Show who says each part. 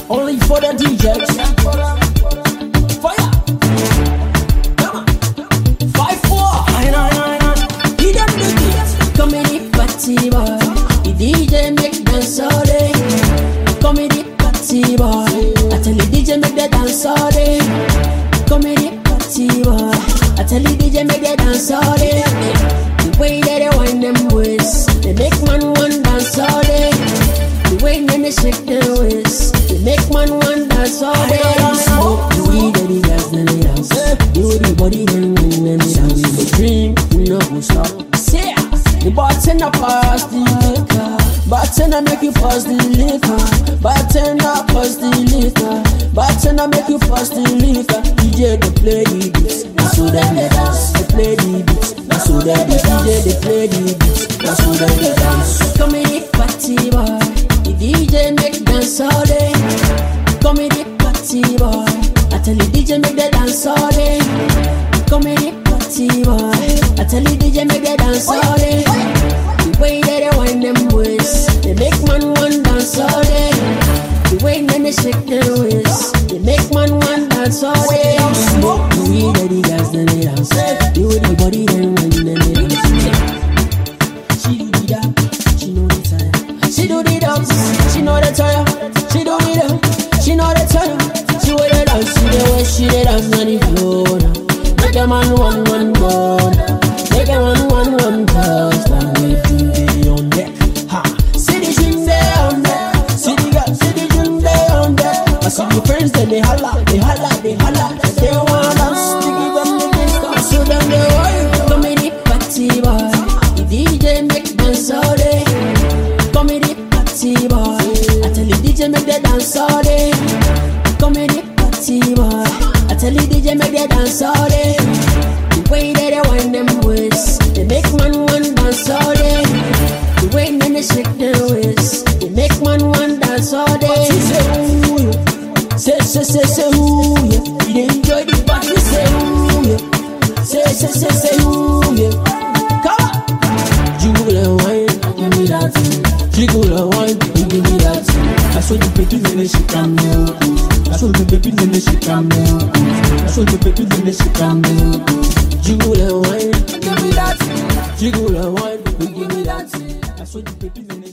Speaker 1: only for the DJs. Fire. Come on. 5-4. He done the beat. Comedy party boy. The DJ make dance all day. Comedy party boy. I tell the DJ make the dance all day. Comedy party boy. I tell the DJ make the dance all day. The way that they wind them waist, they make man one dance all day. The way that they shake their waist, they make man one dance all day. Smoke the weed that they dance, then they dance. Do the body then they dance. We drink, we no go stop. Say, the bartender pass the liquor. Bartender make you pass the liquor. Bartender pass the liquor. Bartender make you pass the liquor. DJ they play the beats, so then they dance. They play the beats, so then the DJ they play the beats, so then they dance. Comedy party boy, the DJ make dance all day. Comedy party boy, I tell the DJ make the dance all day. Comedy party boy, I tell the DJ make the dance all day. The way that they wind them waist, they make man one dance all day. The way that they shake their waist, they make man one dance all day. Smoke the weed that the guys then they dance. Do the body then when they dance. She do the dance, she know the time. She do the dance, she know the time. She do the dance, she know the time. She wear the dance, she the way she the dance on the floor. Make a man one go. Make a man one touch. Now we do the on deck. Ha, see the drink there on deck. See the girl, see the drink there on deck. I see your friends then they holla, they holla, they holla. They wanna dance, to give them the dance. So then they want comedy party boy. The DJ make dance all day. Comedy party boy. I tell the DJ make the dance all day. Comedy party boy. I tell the DJ make the dance all day. The way that they wind them waist, they make man one dance all day. The way that they shake their waist, they make man one dance all day. Say, ooh, yeah. You enjoy the party, say, ooh, yeah. Say, ooh, yeah. Come on. Jiggle and wine, give me that. Jiggle and wine, give me that. I saw the baby, then she can move. I saw the baby, then she can move. I saw the baby, then she can move. Jiggle and wine, give me that. Jiggle and wine, give me that. I saw the baby, then